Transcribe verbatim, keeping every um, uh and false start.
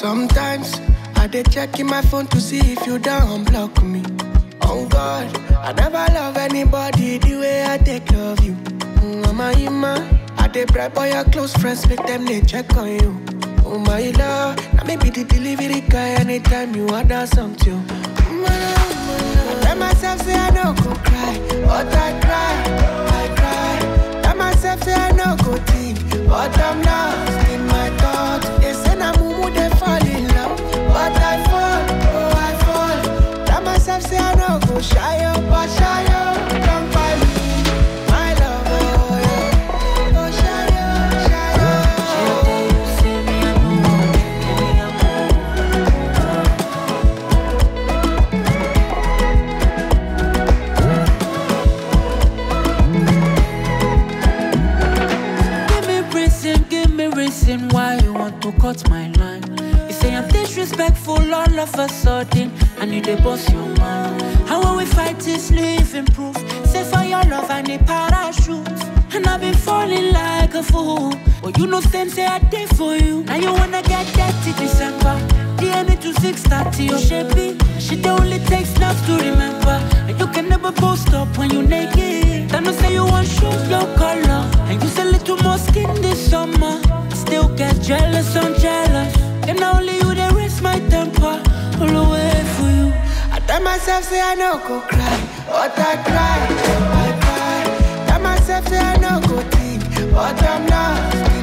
Sometimes I dey checking my phone to see if you don't block me. Oh God, I never love anybody the way I take love you. Mm, oh my Ima, I dey bribe all your close friends, make them they check on you. Oh my love, now maybe the delivery guy anytime you order something. Mm, I tell myself say I no go cry, but I cry, I cry. Tell myself say I no go think, but I'm lost in my thoughts. They say na mumu they fall in love, but I fall, oh I fall. Tell myself say I no go shy up, but shy up, don't find me, my love, oh yeah. Oh shy up, shy up. You say me amour, baby amour. Give me reason, give me reason why you want to cut my line. You say I'm disrespectful all of a sudden, I need a boss your mind. How will we fight this living proof? Say for your love I need parachute. And I've been falling like a fool, but you know same say I did for you. Now you wanna get dirty December, D M me to six thirty, oh shapey. Shit only takes snaps to remember, and you can never post up when you naked. Then you say you want shoes, no color, and you say little more skin this summer. I still get jealous, I'm jealous. And now only you that raise my temper, all the way for you. I tell myself say I no go cry, but I cry, I cry. Tell myself say I no go think, but I'm lost.